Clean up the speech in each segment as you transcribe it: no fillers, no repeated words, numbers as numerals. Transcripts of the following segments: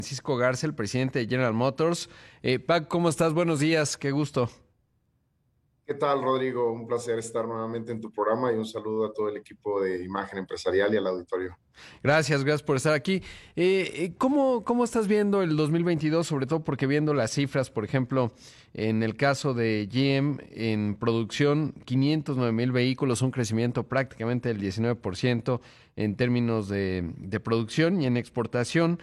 Francisco Garza, el presidente de General Motors. Pac, ¿cómo estás? Buenos días, qué gusto. ¿Qué tal, Rodrigo? Un placer estar nuevamente en tu programa y un saludo a todo el equipo de Imagen Empresarial y al auditorio. Gracias por estar aquí. ¿Cómo estás viendo el 2022? Sobre todo porque viendo las cifras, por ejemplo, en el caso de GM, en producción, 509,000 vehículos, un crecimiento prácticamente del 19% en términos de producción, y en exportación,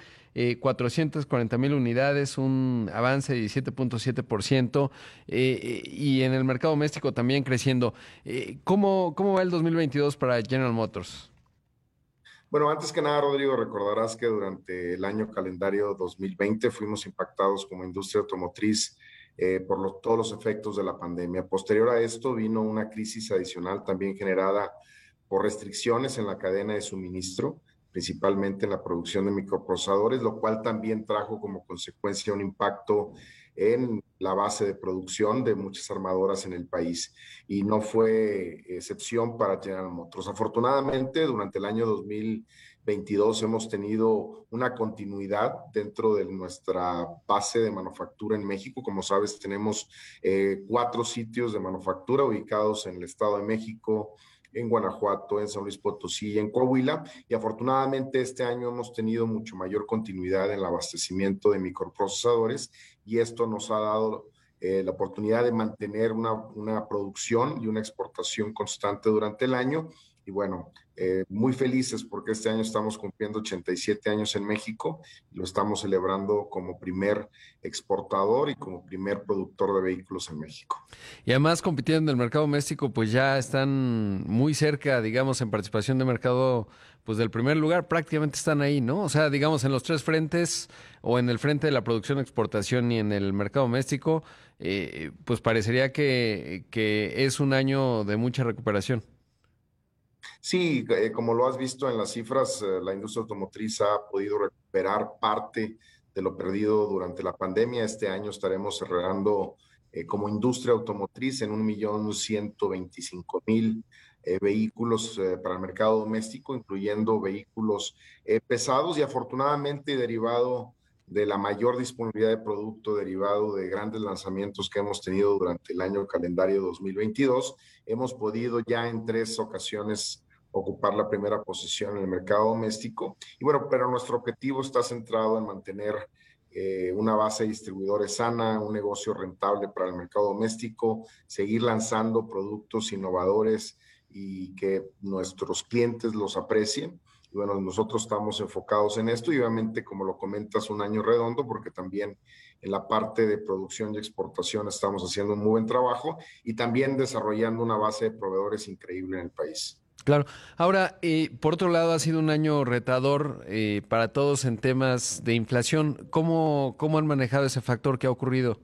440,000 unidades, un avance de 17.7%, y en el mercado doméstico también creciendo. ¿Cómo va el 2022 para General Motors? Bueno, antes que nada, Rodrigo, recordarás que durante el año calendario 2020 fuimos impactados como industria automotriz por todos los efectos de la pandemia. Posterior a esto vino una crisis adicional también generada por restricciones en la cadena de suministro, principalmente en la producción de microprocesadores, lo cual también trajo como consecuencia un impacto en la base de producción de muchas armadoras en el país. Y no fue excepción para General Motors. Afortunadamente, durante el año 2022 hemos tenido una continuidad dentro de nuestra base de manufactura en México. Como sabes, tenemos 4 sitios de manufactura ubicados en el Estado de México, en Guanajuato, en San Luis Potosí y en Coahuila. Y afortunadamente este año hemos tenido mucho mayor continuidad en el abastecimiento de microprocesadores y esto nos ha dado la oportunidad de mantener una producción y una exportación constante durante el año. Y bueno, muy felices porque este año estamos cumpliendo 87 años en México y lo estamos celebrando como primer exportador y como primer productor de vehículos en México. Y además compitiendo en el mercado doméstico, pues ya están muy cerca, digamos, en participación de mercado, pues del primer lugar, prácticamente están ahí, ¿no? O sea, digamos, en los tres frentes, o en el frente de la producción, exportación y en el mercado doméstico, pues parecería que es un año de mucha recuperación. Sí, como lo has visto en las cifras, la industria automotriz ha podido recuperar parte de lo perdido durante la pandemia. Este año estaremos cerrando como industria automotriz en 1.125.000 vehículos para el mercado doméstico, incluyendo vehículos pesados y afortunadamente derivado de la mayor disponibilidad de producto, derivado de grandes lanzamientos que hemos tenido durante el año calendario 2022, hemos podido ya en 3 ocasiones ocupar la primera posición en el mercado doméstico. Y bueno, pero nuestro objetivo está centrado en mantener una base de distribuidores sana, un negocio rentable para el mercado doméstico, seguir lanzando productos innovadores y que nuestros clientes los aprecien. Y bueno, nosotros estamos enfocados en esto y obviamente, como lo comentas, un año redondo porque también en la parte de producción y exportación estamos haciendo un muy buen trabajo y también desarrollando una base de proveedores increíble en el país. Claro. Ahora, por otro lado, ha sido un año retador para todos en temas de inflación. ¿Cómo han manejado ese factor que ha ocurrido?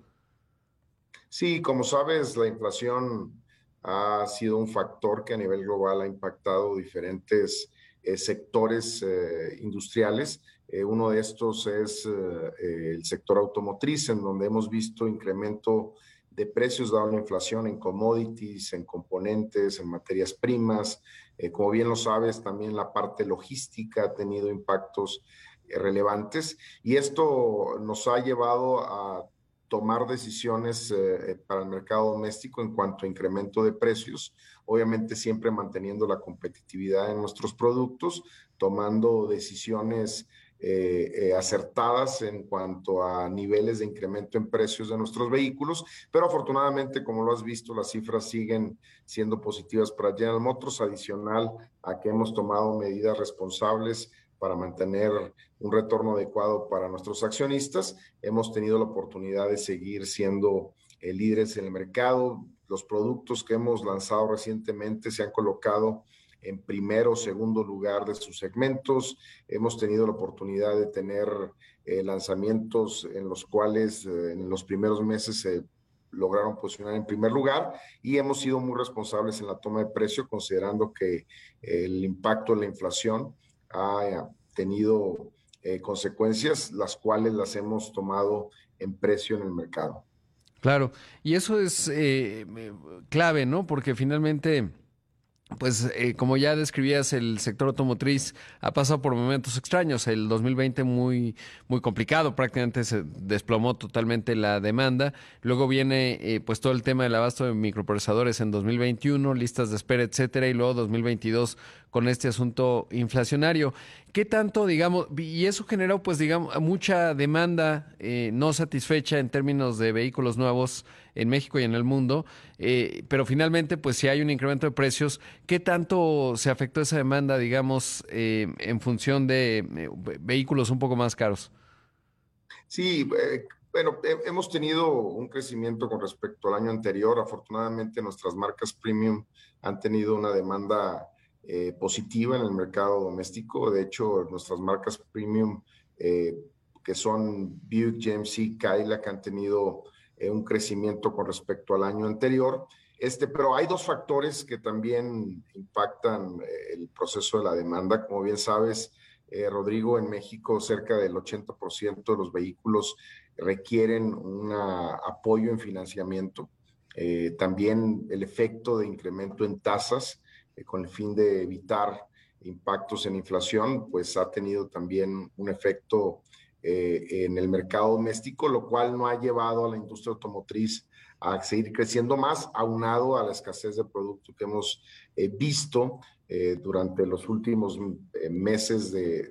Sí, como sabes, la inflación ha sido un factor que a nivel global ha impactado diferentes sectores industriales. Uno de estos es el sector automotriz, en donde hemos visto incremento de precios dado la inflación en commodities, en componentes, en materias primas. Como bien lo sabes, también la parte logística ha tenido impactos relevantes y esto nos ha llevado a tomar decisiones para el mercado doméstico en cuanto a incremento de precios, obviamente siempre manteniendo la competitividad en nuestros productos, tomando decisiones acertadas en cuanto a niveles de incremento en precios de nuestros vehículos, pero afortunadamente, como lo has visto, las cifras siguen siendo positivas para General Motors, adicional a que hemos tomado medidas responsables para mantener un retorno adecuado para nuestros accionistas. Hemos tenido la oportunidad de seguir siendo líderes en el mercado. Los productos que hemos lanzado recientemente se han colocado en primero o segundo lugar de sus segmentos. Hemos tenido la oportunidad de tener lanzamientos en los cuales en los primeros meses se lograron posicionar en primer lugar y hemos sido muy responsables en la toma de precio, considerando que el impacto de la inflación ha tenido consecuencias, las cuales las hemos tomado en precio en el mercado. Claro, y eso es clave, ¿no? Porque finalmente, pues como ya describías, el sector automotriz ha pasado por momentos extraños. El 2020 muy, muy complicado, prácticamente se desplomó totalmente la demanda. Luego viene pues todo el tema del abasto de microprocesadores en 2021, listas de espera, etcétera, y luego 2022 con este asunto inflacionario. ¿Qué tanto, digamos, y eso generó pues digamos mucha demanda no satisfecha en términos de vehículos nuevos en México y en el mundo? Pero finalmente, pues si hay un incremento de precios, ¿qué tanto se afectó esa demanda, digamos, en función de vehículos un poco más caros? Sí, bueno, hemos tenido un crecimiento con respecto al año anterior. Afortunadamente, nuestras marcas premium han tenido una demanda positiva en el mercado doméstico. De hecho, nuestras marcas premium, eh, que son Buick, GMC, Cadillac, han tenido un crecimiento con respecto al año anterior. Pero hay dos factores que también impactan el proceso de la demanda. Como bien sabes, Rodrigo, en México cerca del 80% de los vehículos requieren un apoyo en financiamiento. También el efecto de incremento en tasas con el fin de evitar impactos en inflación, pues ha tenido también un efecto en el mercado doméstico, lo cual no ha llevado a la industria automotriz a seguir creciendo más, aunado a la escasez de producto que hemos visto durante los últimos meses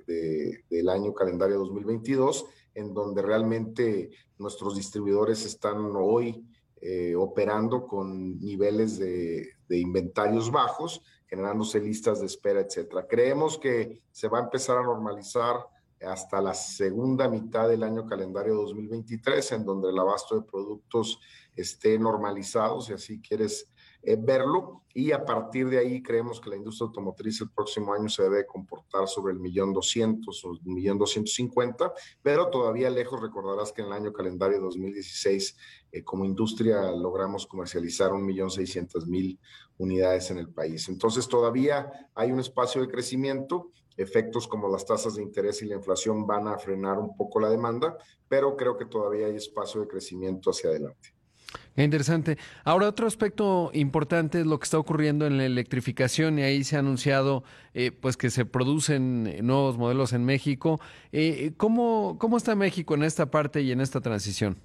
del año calendario 2022, en donde realmente nuestros distribuidores están hoy operando con niveles de inventarios bajos, generándose listas de espera, etcétera. Creemos que se va a empezar a normalizar hasta la segunda mitad del año calendario 2023, en donde el abasto de productos esté normalizado, si así quieres verlo, y a partir de ahí creemos que la industria automotriz el próximo año se debe comportar sobre el 1.200.000 o 1.250.000, pero todavía lejos. Recordarás que en el año calendario 2016 como industria logramos comercializar 1.600.000 unidades en el país. Entonces todavía hay un espacio de crecimiento. Efectos como las tasas de interés y la inflación van a frenar un poco la demanda, pero creo que todavía hay espacio de crecimiento hacia adelante. Qué interesante. Ahora, otro aspecto importante es lo que está ocurriendo en la electrificación y ahí se ha anunciado pues que se producen nuevos modelos en México. ¿Cómo está México en esta parte y en esta transición?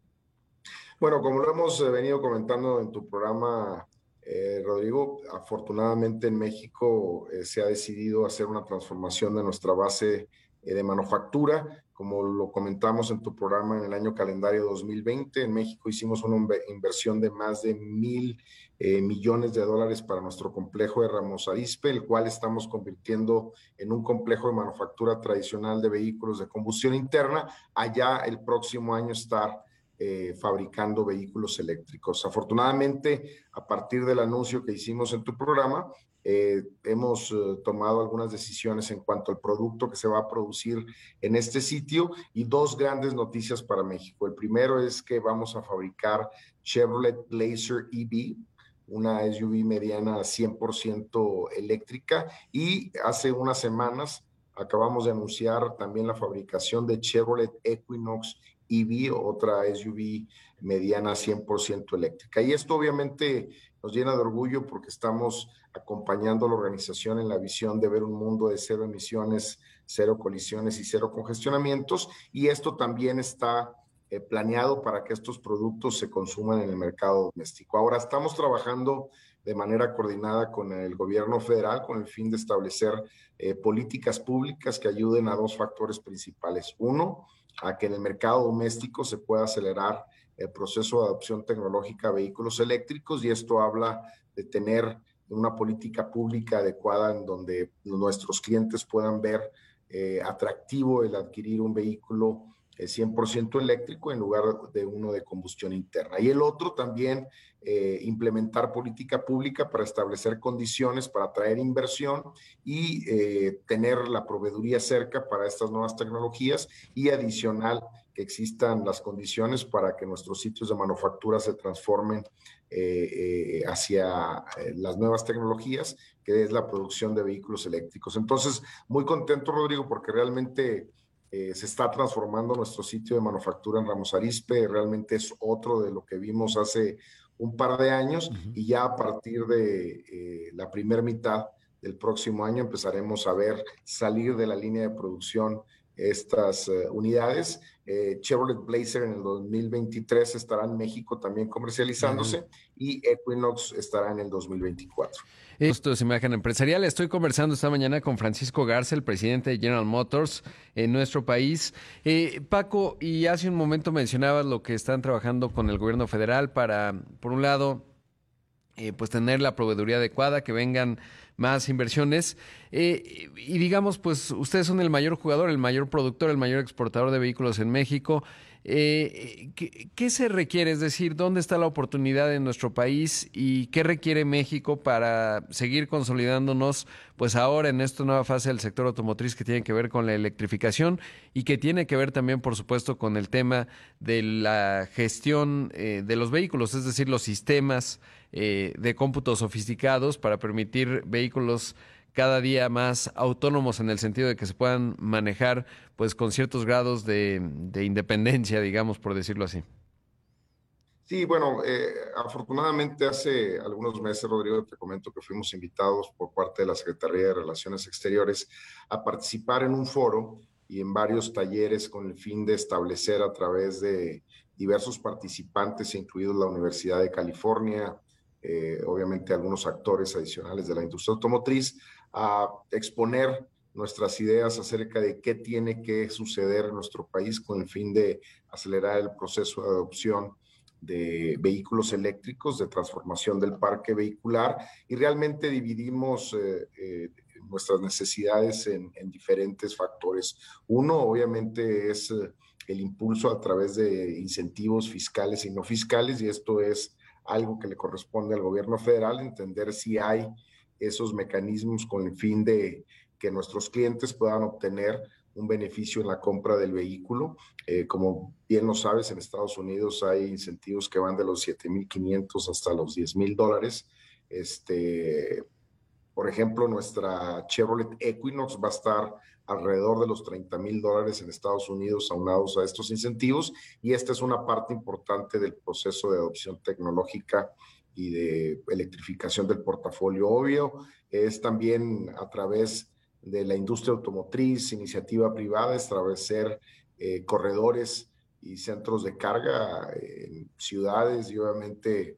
Bueno, como lo hemos venido comentando en tu programa, Rodrigo, afortunadamente en México se ha decidido hacer una transformación de nuestra base de manufactura. Como lo comentamos en tu programa en el año calendario 2020, en México hicimos una inversión de más de 1.000 millones de dólares para nuestro complejo de Ramos Arizpe, el cual estamos convirtiendo en un complejo de manufactura tradicional de vehículos de combustión interna. Allá el próximo año estar fabricando vehículos eléctricos. Afortunadamente, a partir del anuncio que hicimos en tu programa, hemos tomado algunas decisiones en cuanto al producto que se va a producir en este sitio y dos grandes noticias para México. El primero es que vamos a fabricar Chevrolet Blazer EV, una SUV mediana 100% eléctrica, y hace unas semanas acabamos de anunciar también la fabricación de Chevrolet Equinox EV, otra SUV mediana 100% eléctrica. Y esto obviamente nos llena de orgullo porque estamos acompañando a la organización en la visión de ver un mundo de cero emisiones, cero colisiones y cero congestionamientos. Y esto también está planeado para que estos productos se consuman en el mercado doméstico. Ahora estamos trabajando de manera coordinada con el gobierno federal con el fin de establecer políticas públicas que ayuden a dos factores principales. Uno, a que en el mercado doméstico se pueda acelerar el proceso de adopción tecnológica de vehículos eléctricos, y esto habla de tener una política pública adecuada en donde nuestros clientes puedan ver atractivo el adquirir un vehículo 100% eléctrico en lugar de uno de combustión interna. Y el otro también, implementar política pública para establecer condiciones para atraer inversión y tener la proveeduría cerca para estas nuevas tecnologías, y adicional que existan las condiciones para que nuestros sitios de manufactura se transformen hacia las nuevas tecnologías, que es la producción de vehículos eléctricos. Entonces, muy contento, Rodrigo, porque realmente se está transformando nuestro sitio de manufactura en Ramos Arizpe. Realmente es otro de lo que vimos hace un par de años Ujú. y ya a partir de la primera mitad del próximo año empezaremos a ver salir de la línea de producción estas unidades. Chevrolet Blazer en el 2023 estará en México también Ajá. comercializándose y Equinox estará en el 2024. Esto es Imagen Empresarial. Estoy conversando esta mañana con Francisco Garza, el presidente de General Motors en nuestro país. Paco, y hace un momento mencionabas lo que están trabajando con el gobierno federal para, por un lado, pues tener la proveeduría adecuada, que vengan más inversiones. Y digamos, pues ustedes son el mayor jugador, el mayor productor, el mayor exportador de vehículos en México. ¿Qué se requiere? Es decir, ¿dónde está la oportunidad en nuestro país y qué requiere México para seguir consolidándonos, pues ahora en esta nueva fase del sector automotriz que tiene que ver con la electrificación y que tiene que ver también, por supuesto, con el tema de la gestión de los vehículos, es decir, los sistemas de cómputos sofisticados para permitir vehículos cada día más autónomos en el sentido de que se puedan manejar pues con ciertos grados de independencia, digamos, por decirlo así? Sí, bueno, afortunadamente hace algunos meses, Rodrigo, te comento que fuimos invitados por parte de la Secretaría de Relaciones Exteriores a participar en un foro y en varios talleres con el fin de establecer a través de diversos participantes, incluidos la Universidad de California, obviamente algunos actores adicionales de la industria automotriz, a exponer nuestras ideas acerca de qué tiene que suceder en nuestro país con el fin de acelerar el proceso de adopción de vehículos eléctricos, de transformación del parque vehicular y realmente dividimos nuestras necesidades en diferentes factores. Uno, obviamente, es el impulso a través de incentivos fiscales y no fiscales y esto es algo que le corresponde al gobierno federal, entender si hay esos mecanismos con el fin de que nuestros clientes puedan obtener un beneficio en la compra del vehículo. Como bien lo sabes, en Estados Unidos hay incentivos que van de los 7,500 hasta los $10,000. Por ejemplo, nuestra Chevrolet Equinox va a estar alrededor de los $30,000 en Estados Unidos aunados a estos incentivos y esta es una parte importante del proceso de adopción tecnológica y de electrificación del portafolio. Obvio, es también a través de la industria automotriz, iniciativa privada, establecer corredores y centros de carga en ciudades y obviamente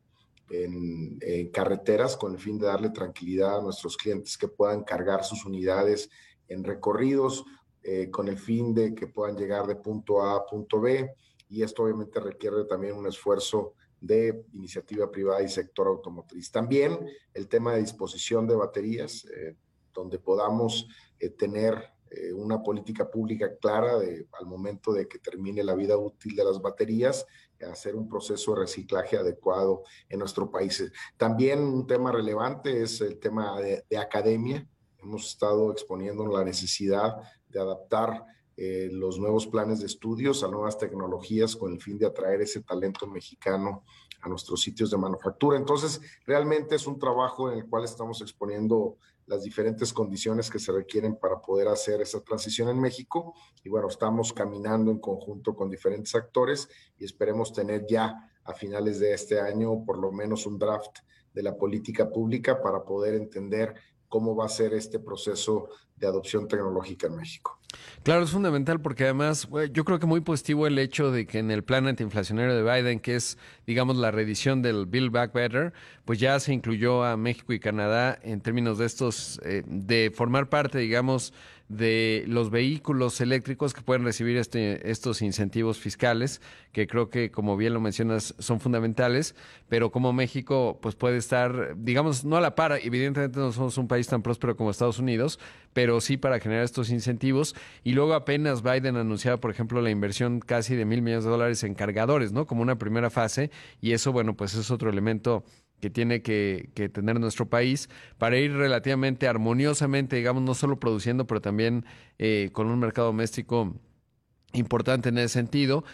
en carreteras con el fin de darle tranquilidad a nuestros clientes que puedan cargar sus unidades en recorridos con el fin de que puedan llegar de punto A a punto B y esto obviamente requiere también un esfuerzo de iniciativa privada y sector automotriz. También el tema de disposición de baterías, donde podamos tener una política pública clara al momento de que termine la vida útil de las baterías, hacer un proceso de reciclaje adecuado en nuestro país. También un tema relevante es el tema de academia. Hemos estado exponiendo la necesidad de adaptar los nuevos planes de estudios a nuevas tecnologías con el fin de atraer ese talento mexicano a nuestros sitios de manufactura. Entonces, realmente es un trabajo en el cual estamos exponiendo las diferentes condiciones que se requieren para poder hacer esa transición en México. Y bueno, estamos caminando en conjunto con diferentes actores y esperemos tener ya a finales de este año por lo menos un draft de la política pública para poder entender cómo va a ser este proceso de adopción tecnológica en México. Claro, es fundamental porque además yo creo que muy positivo el hecho de que en el plan antiinflacionario de Biden, que es, digamos, la reedición del Build Back Better, pues ya se incluyó a México y Canadá en términos de estos, de formar parte, digamos, de los vehículos eléctricos que pueden recibir estos incentivos fiscales, que creo que, como bien lo mencionas, son fundamentales, pero como México pues puede estar, digamos, no a la par, evidentemente no somos un país tan próspero como Estados Unidos, pero sí para generar estos incentivos. Y luego apenas Biden anunciaba, por ejemplo, la inversión casi de $1,000 millones en cargadores, ¿no? Como una primera fase, y eso, bueno, pues es otro elemento que tiene que tener nuestro país para ir relativamente armoniosamente, digamos, no solo produciendo, pero también con un mercado doméstico importante en ese sentido.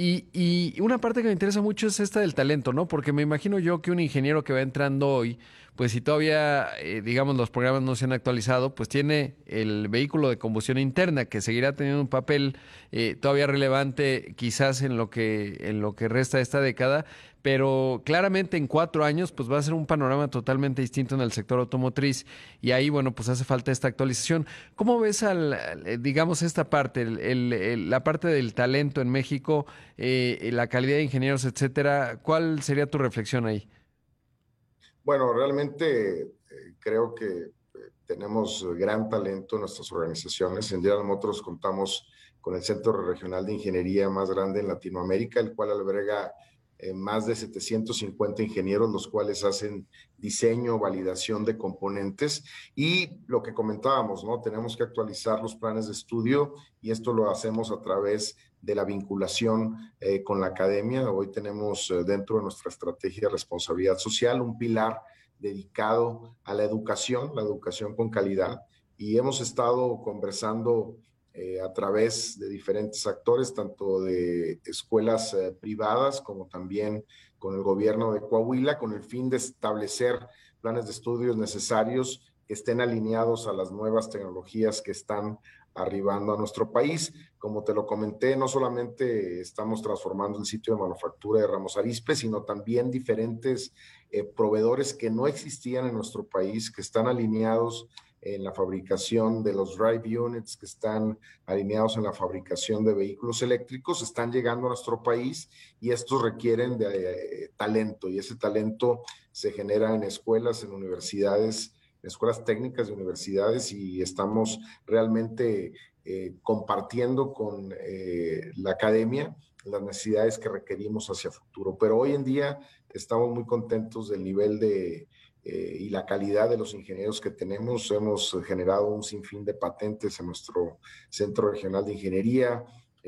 Y una parte que me interesa mucho es esta del talento, ¿no? Porque me imagino yo que un ingeniero que va entrando hoy, pues si todavía, digamos, los programas no se han actualizado, pues tiene el vehículo de combustión interna que seguirá teniendo un papel todavía relevante quizás en lo que resta de esta década, pero claramente en 4 años pues va a ser un panorama totalmente distinto en el sector automotriz y ahí, bueno, pues hace falta esta actualización. ¿Cómo ves digamos, esta parte, la parte del talento en México, la calidad de ingenieros, etcétera? ¿Cuál sería tu reflexión ahí? Bueno, realmente creo que tenemos gran talento en nuestras organizaciones. En General Motors contamos con el Centro Regional de Ingeniería más grande en Latinoamérica, el cual alberga más de 750 ingenieros, los cuales hacen diseño, validación de componentes y lo que comentábamos, ¿no? Tenemos que actualizar los planes de estudio y esto lo hacemos a través de la vinculación con la academia. Hoy tenemos dentro de nuestra estrategia de responsabilidad social un pilar dedicado a la educación con calidad, y hemos estado conversando a través de diferentes actores, tanto de escuelas privadas como también con el gobierno de Coahuila, con el fin de establecer planes de estudios necesarios que estén alineados a las nuevas tecnologías que están arribando a nuestro país. Como te lo comenté, no solamente estamos transformando el sitio de manufactura de Ramos Arizpe, sino también diferentes proveedores que no existían en nuestro país, que están alineados en la fabricación de los drive units, que están alineados en la fabricación de vehículos eléctricos, están llegando a nuestro país y estos requieren de talento, y ese talento se genera en escuelas, en universidades, en escuelas técnicas de universidades, y estamos realmente compartiendo con la academia las necesidades que requerimos hacia futuro. Pero hoy en día estamos muy contentos del nivel y la calidad de los ingenieros que tenemos. Hemos generado un sinfín de patentes en nuestro Centro Regional de Ingeniería.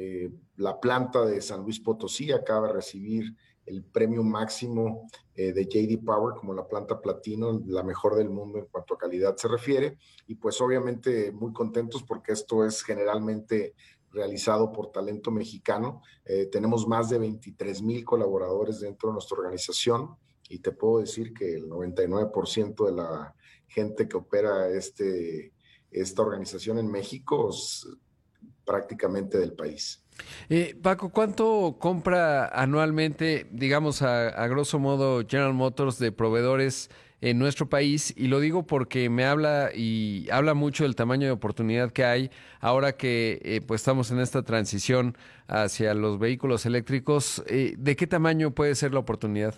La planta de San Luis Potosí acaba de recibir el premio máximo de J.D. Power como la planta platino, la mejor del mundo en cuanto a calidad se refiere. Y pues obviamente muy contentos porque esto es generalmente realizado por talento mexicano. Tenemos más de 23,000 colaboradores dentro de nuestra organización y te puedo decir que el 99% de la gente que opera esta organización en México es prácticamente del país. Paco, ¿cuánto compra anualmente, digamos, a grosso modo, General Motors de proveedores en nuestro país? Y lo digo porque me habla y habla mucho del tamaño de oportunidad que hay ahora que pues estamos en esta transición hacia los vehículos eléctricos. ¿De qué tamaño puede ser la oportunidad?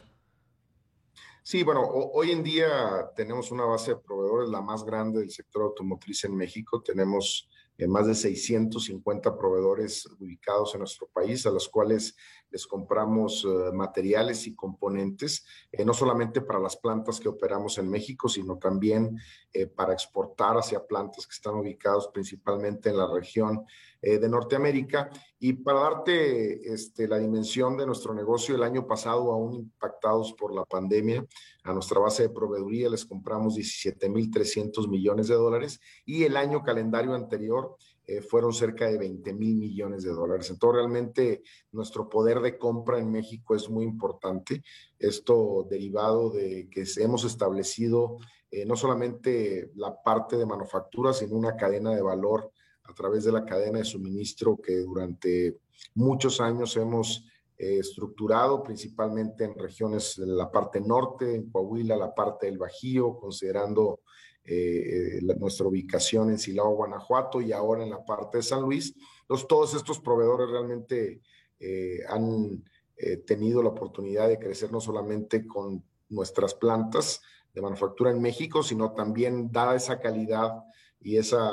Sí, bueno, hoy en día tenemos una base de proveedores, la más grande del sector automotriz en México. Tenemos más de 650 proveedores ubicados en nuestro país, a los cuales les compramos materiales y componentes, no solamente para las plantas que operamos en México, sino también para exportar hacia plantas que están ubicados principalmente en la región de Norteamérica. Y para darte la dimensión de nuestro negocio, el año pasado, aún impactados por la pandemia, a nuestra base de proveeduría les compramos 17,300 millones de dólares, y el año calendario anterior fueron cerca de 20,000 millones de dólares. Entonces, realmente nuestro poder de compra en México es muy importante. Esto derivado de que hemos establecido no solamente la parte de manufactura, sino una cadena de valor a través de la cadena de suministro que durante muchos años hemos estructurado, principalmente en regiones de la parte norte, en Coahuila, la parte del Bajío, considerando nuestra ubicación en Silao, Guanajuato, y ahora en la parte de San Luis. Entonces, todos estos proveedores realmente han tenido la oportunidad de crecer no solamente con nuestras plantas de manufactura en México, sino también dada esa calidad y esa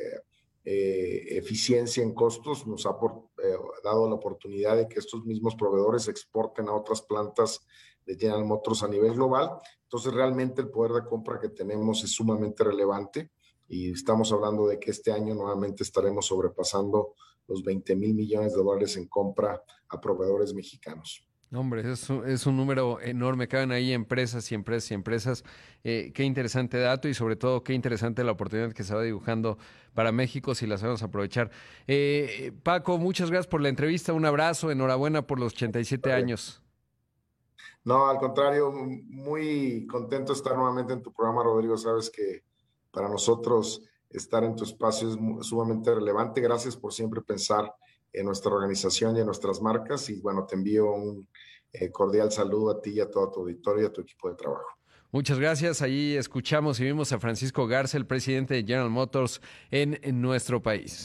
eficiencia en costos, nos ha dado la oportunidad de que estos mismos proveedores exporten a otras plantas de General Motors a nivel global. Entonces, realmente el poder de compra que tenemos es sumamente relevante, y estamos hablando de que este año nuevamente estaremos sobrepasando los 20,000 millones de dólares en compra a proveedores mexicanos. Hombre, es un número enorme. Caben ahí empresas y empresas y empresas. Qué interesante dato y sobre todo qué interesante la oportunidad que se va dibujando para México si la sabemos aprovechar. Paco, muchas gracias por la entrevista. Un abrazo. Enhorabuena por los 87 Vale. años. No, al contrario, muy contento de estar nuevamente en tu programa, Rodrigo. Sabes que para nosotros estar en tu espacio es sumamente relevante. Gracias por siempre pensar en nuestra organización y en nuestras marcas. Y bueno, te envío un cordial saludo a ti y a todo tu auditorio y a tu equipo de trabajo. Muchas gracias. Ahí escuchamos y vimos a Francisco Garza, el presidente de General Motors en nuestro país.